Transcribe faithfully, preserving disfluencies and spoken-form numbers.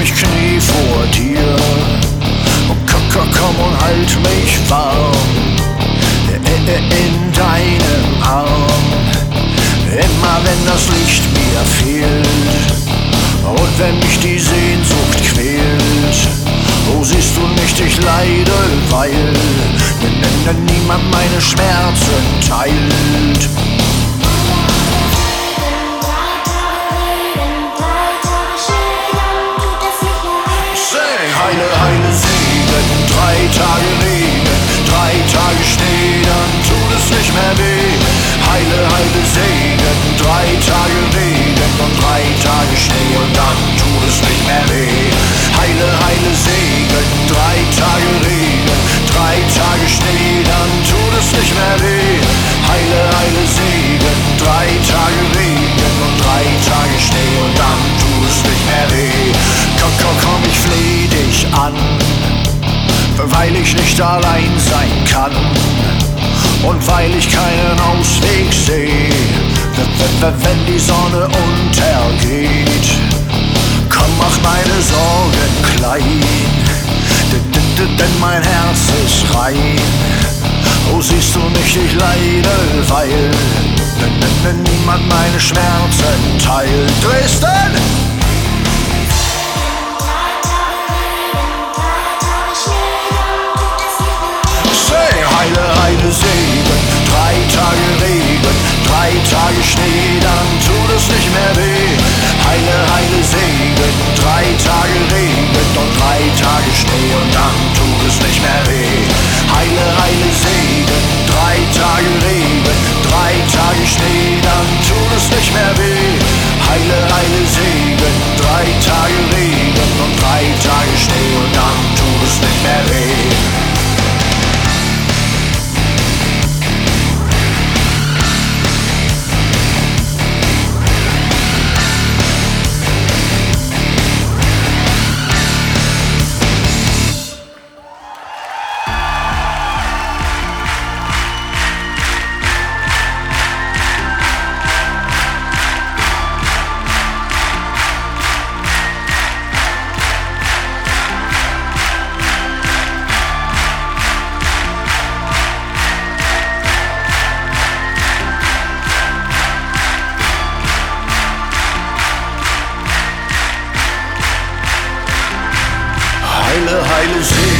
mich Knie vor dir und komm und halt mich warm in deinem Arm. Immer wenn das Licht mir fehlt und wenn mich die Sehnsucht quält, oh siehst du nicht, ich leide, weil niemand meine Schmerzen teilt. Heile, heile Segen, drei Tage Regen, drei Tage Schnee, dann tut es nicht mehr weh. Heile, heile Segen, drei Tage Regen und drei Tage Schnee und dann tut es nicht mehr weh. Heile, heile Segen, drei Tage Regen, drei Tage Schnee, dann tut es nicht mehr weh. Heile, heile Segen, drei Tage Regen und drei Tage Schnee und dann tut es nicht mehr weh. Komm, komm, komm, ich fleh dich an, weil ich nicht allein sein kann und weil ich keinen Ausweg seh, wenn die Sonne untergeht. Komm, mach meine Sorgen klein, denn mein Herz ist rein. Oh, siehst du nicht, ich leide, weil niemand meine Schmerzen teilt. Dresden! Heile, heile Segen, drei Tage Regen, drei Tage Schnee, dann tut es nicht mehr weh. Heile, heile Segen, drei Tage Regen und drei Tage Schnee und dann tut es nicht mehr weh. Heile, heile Segen, drei Tage Regen, drei Tage Schnee, dann tut es nicht mehr weh. Heile, heile Segen, drei Tage Regen und drei Tage Schnee und dann tut es nicht mehr weh. Heile, heile Segen.